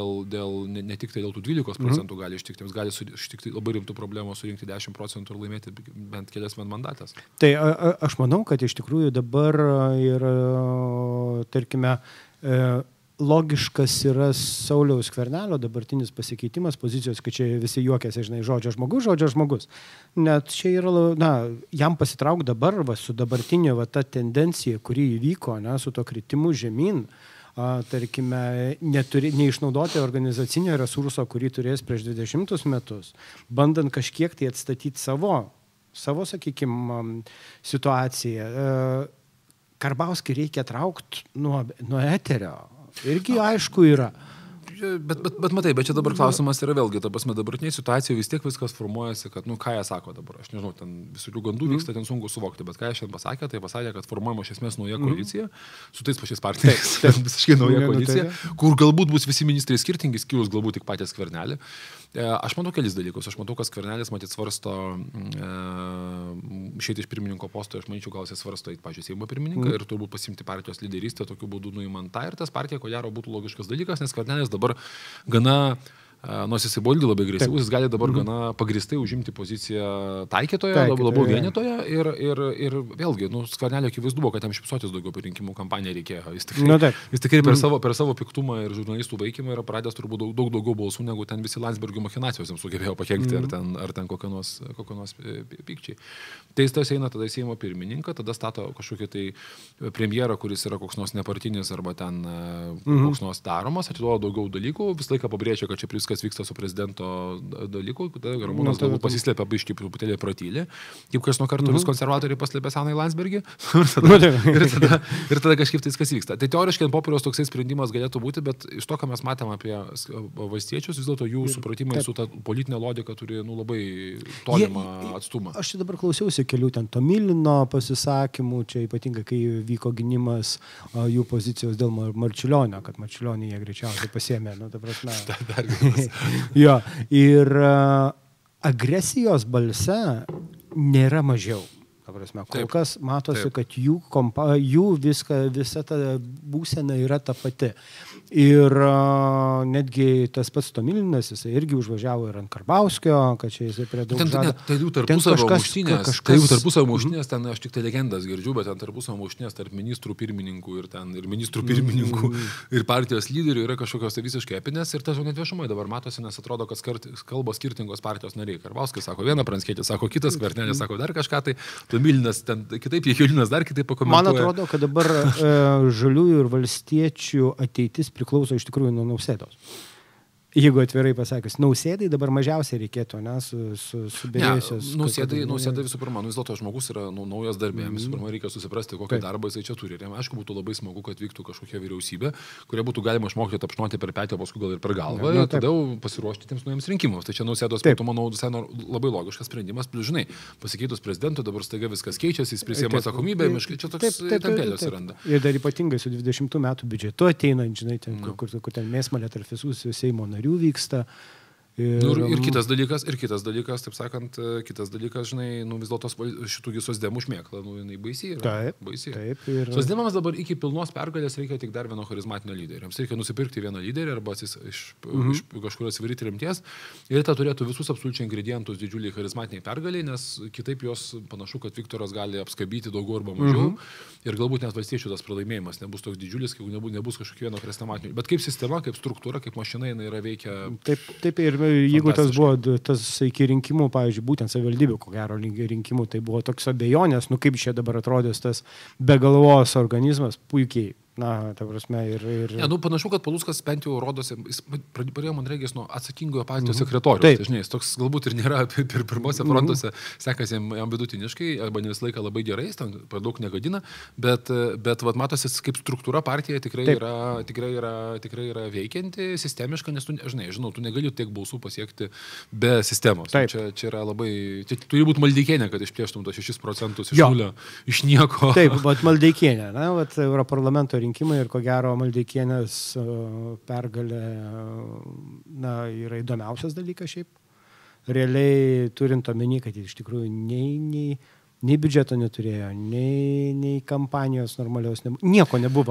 ne tik tai dėl tų 12% gali ištikti, gali ištikti labai rimtų problemų surinkti 10% ir laimėti bent kelias mandatas. Tai aš manau, kad iš tikrųjų dabar ir, tarkime, logiškas yra Sauliaus Skvernelio dabartinis pasikeitimas pozicijos, kad čia visi juokiasi, žinai, žodžio žmogus. Net čia yra, jam pasitrauk dabar, su dabartinė ta tendencija, kuri įvyko, su to kritimu žemyn, tarkime, neišnaudoti organizacinio resurso, kurį turės prieš 20 metus, bandant kažkiek tai atstatyti savo, sakykime, situaciją. Karbauskį reikia traukti nuo eterio. Irgi aišku yra. Bet matai, bet čia dabar klausimas yra vėlgi, ta prasme, dabartinė situacija vis tiek viskas formuojasi, kad, ką jie sako dabar, aš nežinau, ten visokių gandų vyksta, ten sunku suvokti, bet ką jie šiandien pasakė, tai pasakė, kad formuojama iš esmės nauja koalicija, su tais pačiais partneriais, visiškai nauja koalicija, kur galbūt bus visi ministrai skirtingi, skyrus galbūt tik patys Skvernelį. Aš matau kelis dalykus, aš matau, kad Skvernelis, matyt, svarsto išeiti iš pirmininko posto, aš manyčiau, gal jis svarsto į pačią Seimo pirmininką ir turbūt pasimti partijos lyderystę, tokiu būdu nuimant tą ir tas partija, ko gero, būtų logiškas dalykas, nes Skvernelis dabar gana, nors jisai buvo labai agresyvus, jis gali dabar gana pagristai užimti poziciją taikytoje, labiau vienytoje ir vėlgi, Skvernelio akivaizdu buvo, kad jam šypsotis daugiau per rinkimų kampaniją reikėjo. Jis tikrai per savo piktumą ir žurnalistų vaikymą yra pradės turbūt daug daugiau balsų, negu ten visi Landsbergio machinacijos jam sugebėjo pakenkti ar ten kokią nors pykčiai. Tai jis eina tada į Seimo pirmininką, tada stato kažkokį tai premjerą, kuris yra koks nors nepartinis arba ten koks nors daromas, atiduoda daugiau dalykų, visą laiką pabrėžia, kad čia viskas vyksta su prezidento dalyku, tada Ramūnas galbūt pasislėpia biškį truputėlį pratylį, kaip kas nuo kartų vis konservatoriai paslėpė senąjį Landsbergį ir tada kažkaip tai viskas vyksta. Tai teoriškai ant popieriaus toksai sprendimas galėtų būti, bet iš to, ką mes matėm apie valstiečius, vis dėlto jų supratimai su ta politinė logika turi labai tolimą atstumą. Aš čia dabar klausiausi kelių ten Tomilino pasisakymų, čia ypatingai, kai vyko gynimas jų pozicijos dėl Marčiulionio, kad Marčiulionį jie greičiausiai pasiėmė. Ta prasme. Jo, ir agresijos balse nėra mažiau. Kol kas matosi, kad jų visa ta būsena yra ta pati. Ir netgi tas pats Tomilinas, jisai irgi užvažiavo ir ant Karbauskio, kad čia jisai prie daug žada. Tai jų tarpusavio muštinės, ten aš tik tai legendas girdžiu, bet ten tarpusavio muštinės tarp ministrų pirmininkų ir partijos lyderių yra kažkokios tai visiškai epinės ir tas jau net viešumai dabar matosi, nes atrodo, kad kalba skirtingos partijos nariai. Karbauskis sako vieną, Pranckietis sako kitas, Skvernelis sako dar kažką, tai Tomilinas ten kitaip, Jakeliūnas dar kitaip pakomentuoja. Man atrodo, kad dabar žaliųjų ir valstiečių ateitis priklauso iš tikrųjų nuo Nausėdos. jeigu atvirai pasakius, Nausėdai dabar mažiausiai reikėtų, ne, subėrėjusios. Nausėdai visų pirma, vis dėlto žmogus yra naujas darbė, visų pirma reikia susiprasti, kokį darbą jisai čia turi. Ir aišku, būtų labai smagu, kad vyktų kažkokia vyriausybė, kuria būtų galima išmokti tapšnoti per petį, paskui gal ir per galvą, ir tada pasiruošti tiems naujiems rinkimams. Tai čia Nausėdos būtų, manau, labai logiškas sprendimas. Žinai, pasikeitus prezidentui, dabar staiga viskas keičiasi, jis prisiima atsakomybę, čia toks tampėlis atsiranda. Ir dar ypatingai su 20 metų biudžetu ateinant, žinai, ten, kur ten mėsmalė tarp visų Seimo narių vyksta. Ir kitas dalykas, taip sakant, žinai, vis dėlto šitų socdemų šmėkla, jinai baisi yra. Taip. Socdemams dabar iki pilnos pergalės reikia tik dar vieno charizmatinio lyderio. Jiems reikia nusipirkti vieną lyderį arba iš kažkur atsivaryti rimties. Ir ta turėtų visus absoliučiai ingredientus didžiuliai charizmatiniai pergaliai, nes kitaip jos panašu, kad Viktoras gali apskabyti daugiau arba mažiau. Ir galbūt net valstiečių tas pralaimėjimas nebus toks didžiulis, jeigu nebus kažkokio vieno chrestomatinio. Bet kaip sistema, kaip struktūra, kaip mašina, jinai yra veikia. Taip, ir jeigu tas buvo tas iki rinkimų, pavyzdžiui, būtent savivaldybių, ko gero rinkimų, tai buvo toks abejonės, kaip čia dabar atrodės tas be galvos organizmas, puikiai. Na, ta prasme, panašu, kad Paluckas bent jau rodosi, jis pradėjo, man regis, nuo atsakingojo partijos sekretoriaus. Tai, žinai, jis toks galbūt ir nėra pirmose frontuose, sekasi jam vidutiniškai, arba ne visą laiką labai gerai, jis ten per daug negadina, bet matosi, kaip struktūra partija tikrai yra veikianti, sistemiška, nes tu, žinau, tu negali tiek balsų pasiekti be sistemos. Čia yra labai, čia turi būti Maldeikienė, kad išplėštum to 6% iš nulio, iš nieko. Taip, bet Maldeikienė, Europarlamento rinkimai ir ko gero Maldeikienės pergalė yra įdomiausias dalykas šiaip. Realiai turint omeny, kad iš tikrųjų nei biudžeto neturėjo, nei kampanijos normalios nebuvo. Nieko nebuvo.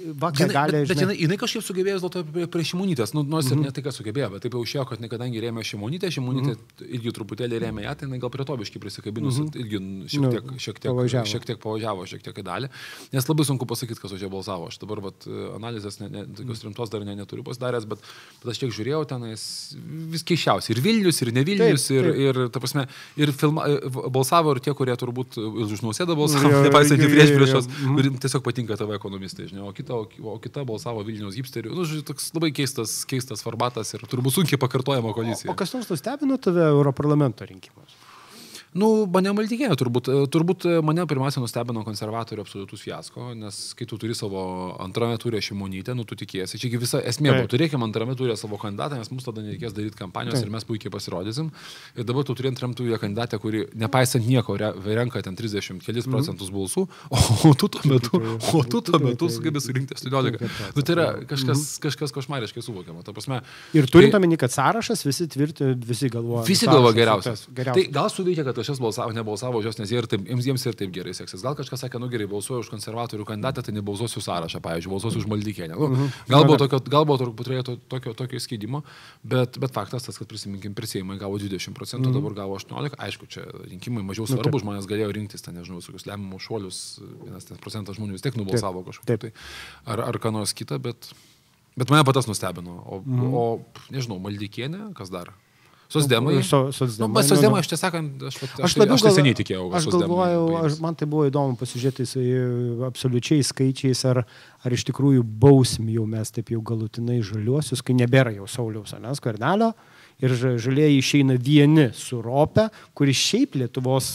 Bet jinai kažkaip sugebėjo dėl to prie Šimonytės. Nors ir ne tai, kad sugebėjo, bet taip jau išėjo, kad kadangi rėmė Šimonytė irgi truputėlį rėmė ją, tai jinai gal prie to biškai prisikabinus, irgi šiek tiek pavažiavo, šiek tiek į dalį. Nes labai sunku pasakyti, kas už ją balsavo. Aš dabar analizės tokios rimtos dar neturiu pasidaręs, bet aš tiek žiūrėjau tenais vis keiščiausiai. Ir Vilnius, ir ne Vilnius, ir ta prasme, ir balsavo ir tie, kurie turbūt už Nausėdą balsavo, nepaisant jų priešpriešos, kuriems tiesiog patinka tavo ekonomistai, žinai, o kita balsavo Vilniaus hipsterių. Toks labai keistas formatas ir turbūt sunkiai pakartojama koalicija. O kas nors nustebino tave Europarlamento rinkimus? Mane Maldeikienė turbūt mane pirmiausia nustebino konservatorių absoliutus fiasko, nes kai tu turi savo antrame turė Šimonytę, tu tikėsi, čia visa esmė buvo, turėkime antrame turė savo kandidatą, nes mums tada nereikės daryti kampanijos ir mes puikiai pasirodysim. Ir dabar tu turi antram turė kandidatę, kuri nepaisant nieko renka ten 30 kelis procentus balsų, o tu tuo metu sugebi surinkti 18. Tai yra kažkas košmariškai suvokiama. Ir turint omeny, kad sąrašas visi galvoja. Visi galvoja geriausias. Tai gal suveikia, kad kažkas nebalsavo už jos, nes jiems ir taip gerai seksis. Gal kažkas sakė, gerai, balsuoju už konservatorių kandidatą, tai nebalsuosiu sąrašą, pavyzdžiui, balsuosiu už Maldeikienę. Gal buvo tokio įskeidimo, bet faktas tas, kad prisiminkim, Seimai gavo 20%, dabar gavo 18%. Aišku, čia rinkimai mažiau svarbu, žmonės galėjo rinktis, ten nežinau, visokius lemiamus šuolius, 1% žmonių vis tiek nubalsavo kažkokį. Tai, ar ką nors kitą, bet mane patas nustebino. O nežinau, Maldeikienė, kas dar? Socdemai. Socdemai, aš tiesą sakant, aš seniai tikėjau. Aš galvojau, man tai buvo įdomu pasižiūrėti absoliučiai skaičiais, ar iš tikrųjų bausim jau mes taip jau galutinai žaliuosius, kai nebėra jau Sauliaus Skvernelio ir žalieji išeina vieni su Rope, kuris šiaip Lietuvos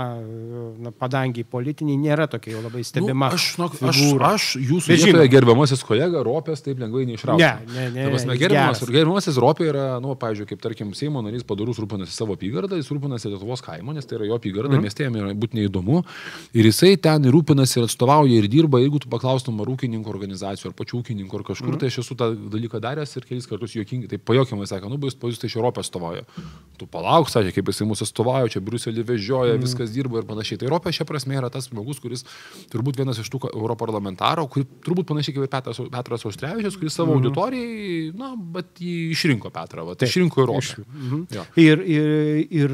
padangiai politiniai nėra tokia jau labai stebima. Aš jūsų vietoje gerbiamasis kolega Ropės taip lengvai neišrausiu. Gerbiamasis Ropė yra, pavyzdžiui, kaip tarkim Seimo narys padorus rūpinasi savo apygardą, jis rūpinasi Lietuvos kaimo, nes tai yra jo apygarda, miestėjams yra būti neįdomu. Ir jisai ten rūpinasi ir atstovauja ir dirba, jeigu tu paklaustum ar ūkininkų organizacijų, ar pačių ūkininkų, ar kažkur, tai aš esu tą dalyką daręs ir kelis kartus juokingai, tai pajuokimai sako, jūs tai iš Europos atstovauja. Tu palauk, sakė, kaip jisai mūsų atstovauja, čia Briuselį vežioja, viskas dirba ir panašiai. Tai Ropė šia prasme yra tas žmogus, kuris turbūt vienas iš tų europarlamentarų, kurį turbūt panašiai kaip ir Petras Auštrevičius, kuris savo auditorijai, bet jį išrinko Petrą, išrinko ir Ropę. Ir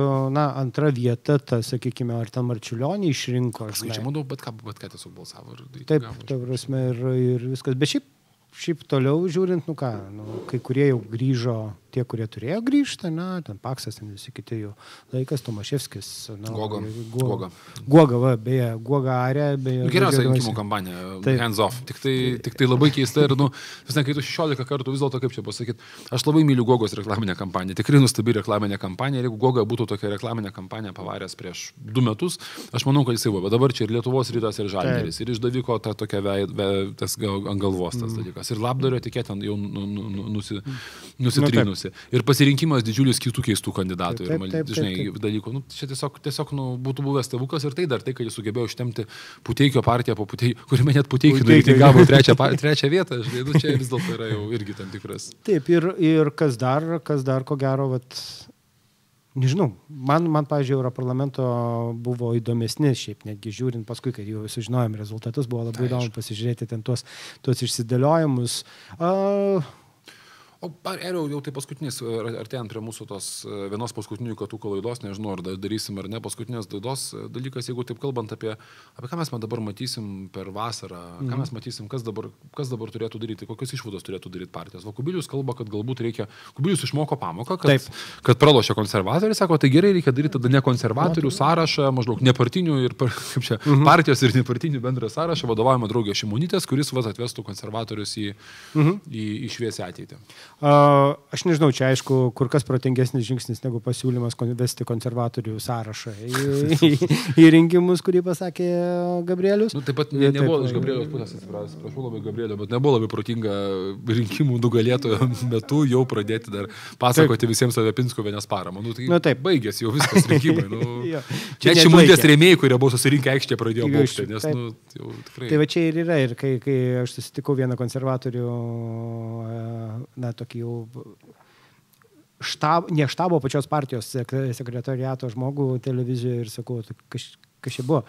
antra vieta, sakykime, ar ten Marčiulionį išrinko. Aš skaičiu, manau, bet ką tiesiog balsavo. Taip, ta prasme ir viskas. Bet šiaip toliau žiūrint, kai kurie jau grįžo tie, kurie turėjo grįžti, ten Paksas, ten visi kiti jų laikas, Tomaševskis. Guoga, va, beje, Guoga arė, beje. Geriausia rinkimų kampanija, hands off. Tik tai labai keista ir, visai, kai tu 16 kartų vis dėlto, kaip čia pasakyti, aš labai myliu Guogos reklaminę kampaniją, tikrai nuostabi reklaminė kampanija, ir jeigu Guoga būtų tokia reklaminė kampanija pavaręs prieš 2 metus, aš manau, kad jisai buvo, bet dabar čia ir Lietuvos rytas, ir Žalgiris, ir išdaviko ta tokia tas ant galvos tas dalykas, ir Labdario etiketė jau nusitrynusi. Ir pasirinkimas didžiulis kitų keistų kandidatų. Žinai, dalykų. Čia tiesiog būtų buvęs stebuklas ir tai, kad jis sugebėjo ištemti Puteikio partiją po Puteikio, kuriame net Puteikio reitingavo trečią vietą. Žinai, čia vis dėlto yra jau irgi tam tikras. Taip, ir kas dar, ko gero, nežinau, man pavyzdžiui, Europarlamento buvo įdomesni, šiaip netgi žiūrint paskui, kai jau sužinojom rezultatus, buvo labai įdomu pasižiūrėti ten tuos išsidėliojimus. O Eriau, jau tai paskutinis, artėjant prie mūsų tos vienos paskutinių Katuko laidos, nežinau, ar darysim ar ne, paskutinės laidos dalykas, jeigu taip kalbant apie ką mes dabar matysim per vasarą, ką mes matysim, kas dabar turėtų daryti, kokios išvados turėtų daryti partijos. O Kubilius kalba, kad galbūt reikia, Kubilius išmoko pamoką, kad pralošė konservatoriai, sako, tai gerai, reikia daryti tada ne konservatorių sąrašą, maždaug nepartinių ir partijos ir nepartinių bendrą sąrašą, vadovaujama draugė Šimonytės, kuris atvestų konservatorius į šviesią ateitį. Aš nežinau, čia aišku, kur kas protingesnis žingsnis negu pasiūlymas vesti konservatorių sąrašą į rinkimus, kurį pasakė Gabrielius. Taip pat nebuvo iš Gabrieliaus pusės, atsiprašau labai Gabrielio, bet nebuvo labai protinga rinkimų nugalėtojo metu jau pradėti dar pasakoti visiems apie Pinskuvienės paramą. Tai baigėsi jau viskas rinkimai. Čia Šimonytės rėmėjai, kurie buvo susirinkę aikštėje, pradėjo baukti, nes jau tikrai. Tai va čia ir yra, ir kai aš susitikau vieną konservatorių, tokį jau ne štabo pačios partijos sekretariato žmogų televizijoje ir sakau, kas čia buvo.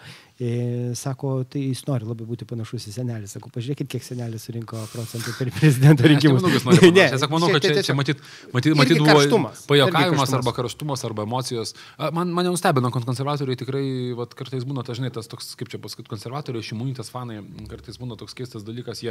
Sako, tai jis nori labai būti panašus į senelį. Sako, pažiūrėkit, kiek senelis surinko procentų per prezidento rinkimus. Aš manau, kad čia matyt buvo pajuokavimas arba karštumas arba emocijos. Mane nustebino, kad konservatoriai tikrai kartais būna, žinai, tas toks, kaip čia pasakyti, konservatoriai, Šimonytės fanai, kartais būna toks keistas dalykas,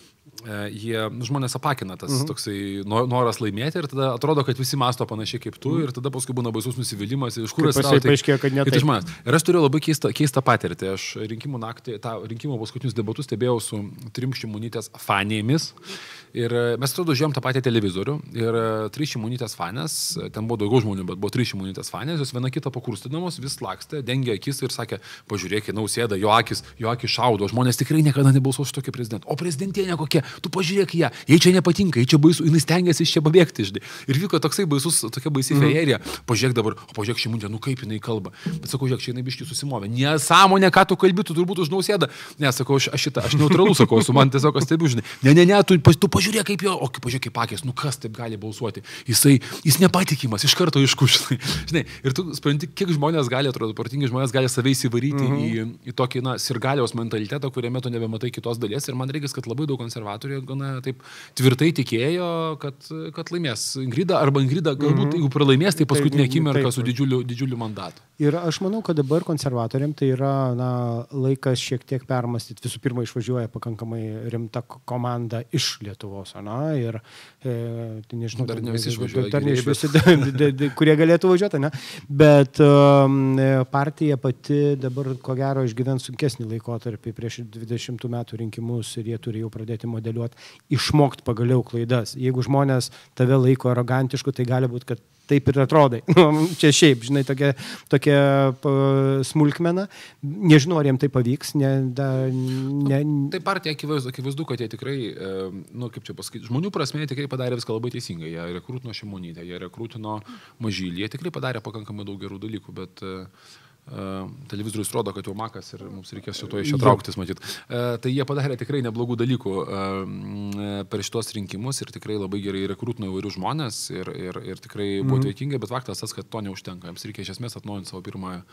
jie žmonės apakina tas toksai noras laimėti ir tada atrodo, kad visi mąsto panašiai kaip tu ir tada paskui būna baisus nusivylimas, iš kur atsirado žmonės. Ir aš turėjau labai keistą patirtį. Aš rinkimų naktį, rinkimų paskutinius debatus stebėjau su 3 Šimonytės fanėmis ir mes atrodo žiūrėjom tą patį televizorių ir 3 Šimonytės fanės, ten buvo daugiau žmonių, bet buvo 3 Šimonytės fanės, jos viena kitą pakurstydamos vis lakstė, dengė akis ir sakė, pažiūrėkit, Nausėda, jo akis šaudo, žmonės tikrai niekada nebalsuos už tokį prezidentą. O prezidentė nekokia, tu pažiūrėk ją, jai čia nepatinka, jai čia baisu, jinai stengiasi iš čia pabėgti, žinai. Ir vyko toksai baisus, tokia baisi fejerija. Pažiūrėk dabar, pažiūrėk Šimonytė, kaip jinai kalba. Bet sakau, žiūrėk, čia jinai biškį susimovė. Nesąmonė, ką tu kalbi, tu turbūt už Nausėdą. Ne, sakau, aš neutralus, sakau, su man tiesiog stebiu, žinai. Ne, tu pažiūrėk kaip jo, o pažiūrėk kaip akės, kas taip gali balsuoti. Jis nepatikimas, iš karto iškuš, žinai. Ir tu supranti, kiek žmonės gali, atrodo, protingi žmonės gali save įsivaryti į tokį, sirgaliaus mentalitetą, kuriame tu nebematai kitos dalies. Ir man reikia, kad labai daug konservatorių gana taip tvirtai tikėjo, kad laimės Ingrida, arba Ingrida galbūt, jeigu pralaimės, tai paskutinė akimirka su didžiuliu mandatu. Ir aš manau, kad dabar konservatoriam tai yra laikas šiek tiek permastyti. Visų pirma, išvažiuoja pakankamai rimta komanda iš Lietuvos, ir tai nežinau, dar ne visi išvažiuoja, dar ne iš visi, kurie galėtų važiuoti, bet partija pati dabar, ko gero, išgyvens sunkesnį laikotarpį prieš 20 metų rinkimus ir jie turi jau pradėti modeliuoti, išmokti pagaliau klaidas. Jeigu žmonės tave laiko arogantišku, tai gali būti, kad taip ir atrodai. Čia šiaip, žinai, tokia smulkmena. Nežinau, ar jiem tai pavyks. Tai partija akivaizdu, kad jie tikrai, kaip čia pasakyti, žmonių prasme tikrai padarė viską labai teisingai. Jie rekrutino Šimonytę, jie rekrutino Mažylį, jie tikrai padarė pakankamai daug gerų dalykų, bet televizorius rodo, kad jau makas ir mums reikės šito iš čia trauktis, matyt. Tai jie padarė tikrai neblogų dalykų per šitos rinkimus ir tikrai labai gerai rekrutino įvairių žmonės ir tikrai buvo veikingai, bet faktas tas, kad to neužtenka. Jiems reikia iš esmės atnaujinti savo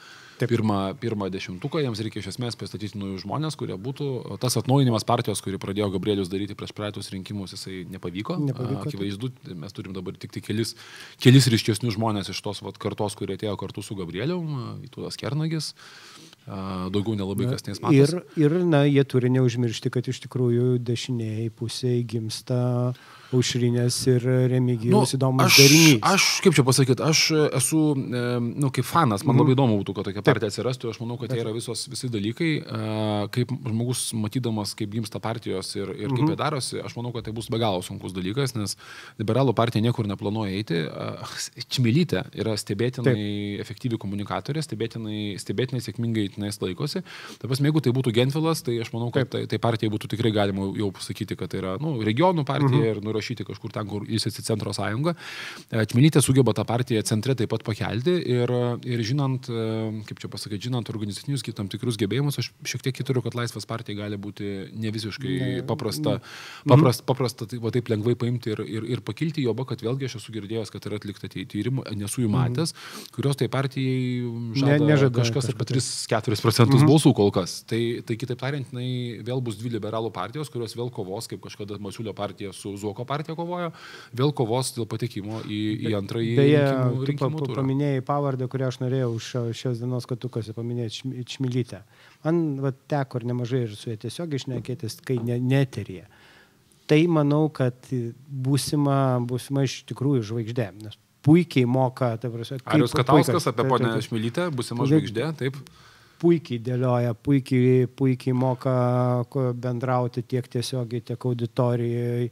pirmą dešimtuką, jiems reikia iš esmės pristatyti naujus žmonės, kurie būtų. Tas atnaujinimas partijos, kurį pradėjo Gabrielius daryti prieš praeitus rinkimus, jisai nepavyko. Akivaizdu, mes turim dabar tik kelis ryškesnius žmonės iš tos kartos, kurie atėjo kartu su Gabrielium, Vytautas Kernagis, daugiau nelabai kas neįsmatos. Ir jie turi neužmiršti, kad iš tikrųjų dešinėjai pusėje gimsta Aušrinės ir Remigijaus įdomus darinys. Aš, kaip čia pasakyti, aš esu, kaip fanas, man labai įdomu būtų, kad tokia partija atsirastų, aš manau, kad tai yra visi dalykai, kaip žmogus matydamas, kaip gimsta partijos ir kaip jie darosi, aš manau, kad tai bus be galo sunkus dalykas, nes liberalų partija niekur neplanuoja eiti. Čmilytė yra stebėtinai efektyvi komunikatorė, stebėtinai sėkmingai tenais laikosi. Taip pas, jeigu tai būtų Gentvilas, tai aš manau, kad tai partija būtų tikrai galima jau pasakyti, kad tai yra regionų partija ir nurašyti kažkur ten, kur jis esi Centro sąjunga. Čmilytė sugeba tą partiją centre taip pat pakelti ir žinant, kaip čia pasakyti, žinant organizacinius tam tikrus gebėjimus, aš šiek tiek įtariu, kad Laisvės partija gali būti ne visiškai paprasta taip lengvai paimti ir pakilti, joba, kad vėlgi aš esu girdėjęs, kad yra atlikta tyrimų, nesu jų matęs, kurios tai partijai žada kažkas apie 3-4% balsų kol kas. Tai kitaip tariant, vėl bus dvi liberalų partijos, kurios vėl kovos, kaip kažkada Masiulio partija su Zuoko partija kovojo, vėl kovos dėl patekimo į antrąjį rinkimų turą. Paminėjai pavardę, kurią aš norėjau už šios dienos katukose paminėti, Čmilytę. Man teko ir nemažai ir su jie tiesiog išnekėtis, kai neteryje. Tai manau, kad būsima iš tikrųjų žvaigždė, nes puikiai moka... Arijus Katauskas apie ponę Čmilytę, būsima žvaigždė, taip. Puikiai dėlioja, puikiai moka bendrauti tiek tiesiogiai, tiek auditorijai.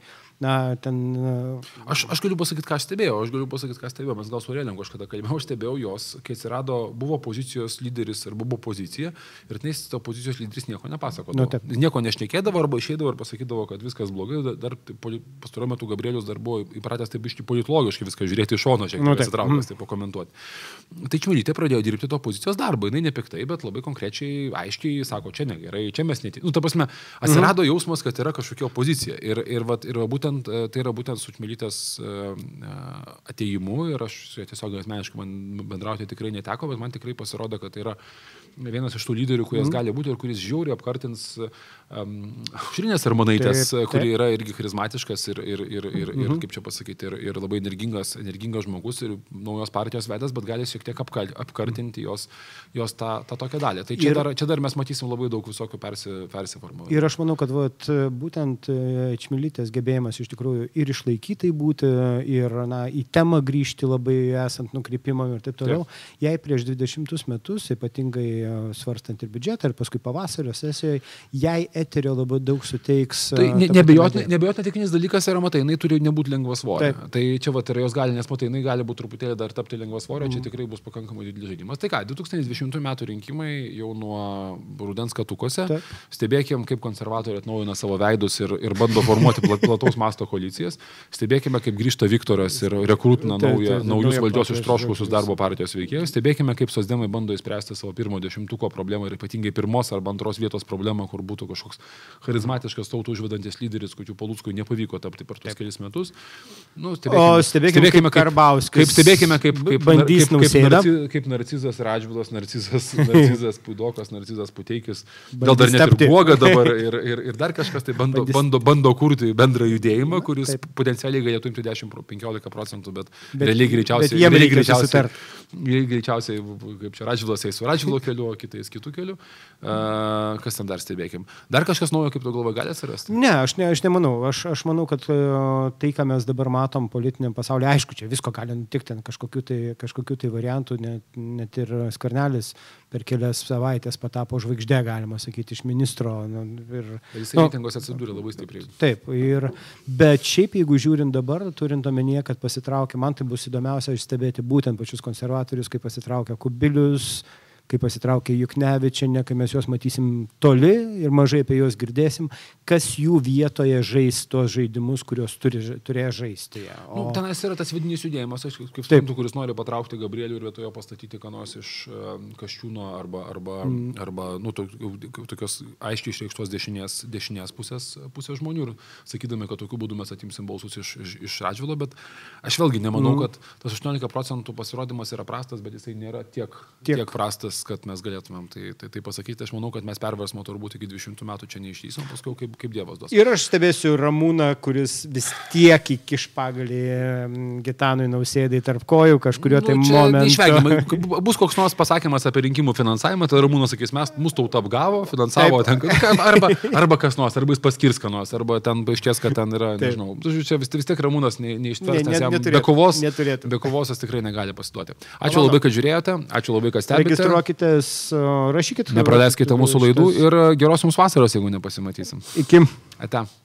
Aš galiu pasakyti, ką stebėjau. Mes gal su Aurelijum kažkada kalbėjau, aš stebėjau jos, kai atsirado, buvo opozicijos lyderis arba buvo opozicija ir tenais to opozicijos lyderis nieko nepasakodavo. Nieko nešnekėdavo arba išeidavo ir pasakydavo, kad viskas blogai. Dar pastaruoju metu Gabrielius dar buvo įpratęs taip biškį politologiškai viską žiūrėti iš šono, šiek tiek atsitraukęs taip pakomentuoti. Tai Čmilytė pradėjo dirbti to opozicijos darbą. Jinai nepiktai, bet labai konkrečiai, aiškiai sako, čia negerai, čia mes netikime. Ta prasme, atsirado jausmas, kad yra kažkokia opozicija. Ir tai yra būtent su Čmilytės atėjimu ir aš tiesiog asmeniškai man bendrauti tikrai neteko, bet man tikrai pasirodo, kad tai yra vienas iš tų lyderių, kuris gali būti ir kuris žiauriai apkartins Aušrinės Armonaitės, kuri yra irgi charizmatiškas ir kaip čia pasakyti, ir labai energingas žmogus ir naujos partijos vedas, bet gali šiek tiek apkartinti jos tą tokią dalį. Tai čia dar mes matysim labai daug visokių persiformavimų. Ir aš manau, kad būtent Čmilytės gebėjimas iš tikrųjų ir išlaikytai būti, ir į temą grįžti labai esant nukrypimam ir taip toliau. Jei prieš 20 metus, ypatingai svarstant ir biudžetą, ir paskui pavasario sesijoje, jei eterio labai daug suteiks... Tai nebejotinai tikrinis dalykas yra, matai, jinai turi nebūti lengvasvorė. Tai čia yra jos gali, nes matai, jinai gali būti truputėlį dar tapti lengvasvorė, čia tikrai bus pakankamai didelis žaidimas. Tai ką, 2020 metų rinkimai jau nuo rudens katukose, stebėkim, kaip konservatoriai atnaujina savo veidus ir bando formuoti plataus masto koalicijas, stebėkime, kaip grįžta Viktoras ir rekrutina naujus valdžios ištroškusius darbo partijos veikėjus, stebėkime, kaip socdemai bando įspręsti savo pirmo dešimtuko problemą ir ypatingai pirmos arba antros vietos problemą, kur būtų kažkoks charizmatiškas tautų užvedantis lyderis, kokių Paluckui nepavyko tapti per tuos kelis metus. Stebėkime kaip Karbauskis. Stebėkime bandys Nausėdą. Kaip Narcizas Radžvilas, Narcizas Puidokas, Narcizas Puteikis, gal dar net ir Guoga dabar ir dar kažkas tai bando kurti bendrą judėjimą, kuris potencialiai galėtų imti 10-15%, bet realiai greičiausiai kaip čia Radžvilas eis su Radžvilo keliu, o kitais kitų kelių. Kas ten dar stebėkim? Dar kažkas naujo, kaip tu galvoji, gali atsirasti? Ne, aš nemanau. Aš manau, kad tai, ką mes dabar matom politiniam pasaulyje, aišku, čia visko gali nutikti, kažkokių tai variantų, net ir Skvernelis per kelias savaitės patapo žvaigždė, galima sakyti, iš ministro. Jis reitinguose atsidūrė labai stipriai. Taip, bet šiaip, jeigu žiūrint dabar, turint omenyje, kad pasitraukė, man tai bus įdomiausia stebėti būtent pačius konservatorius, kaip pasitraukė Kubilius, kai pasitraukė Juknevičienė, kai mes juos matysim toli ir mažai apie juos girdėsim, kas jų vietoje žais tuos žaidimus, kuriuos turėjo žaisti. Tenais yra tas vidinis judėjimas, kaip suprantu, kuris nori patraukti Gabrielių ir vietoje pastatyti ką nors iš Kasčiūno arba tokios aiškiai išreikštos dešinės pusės žmonių ir sakydami, kad tokiu būdu mes atimsim balsus iš Radžvilo, bet aš vėlgi nemanau, kad tas 18% pasirodymas yra prastas, bet jisai nėra tiek prastas laikas, kad mes galėtumėm tai pasakyti. Aš manau, kad mes perversmo turbūt iki 200 metų čia neišlysom, paskui kaip Dievas duos. Ir aš stebėsiu Ramūną, kuris vis tiek įkiš pagalį Gitanui Nausėdai tarp kojų kažkurio tai momentu. Neišvengiamai. Bus koks nors pasakymas apie rinkimų finansavimą, tai Ramūnas sakys, mūsų tauta apgavo, finansavo ten, arba kas nors, arba jis paskirs ką nors, arba ten paaiškės, kad ten yra, nežinau. Čia vis tiek Ramūnas neištvers, nes jam be kovos jis tikrai negali pasiduoti. Ačiū labai, kad žiūrėjote, ačiū labai, kad stebite. Registruokitės, rašykite. Nepraleiskite mūsų laidų ir geros jums vasaros, jeigu nepasimatysim. Iki. Ate.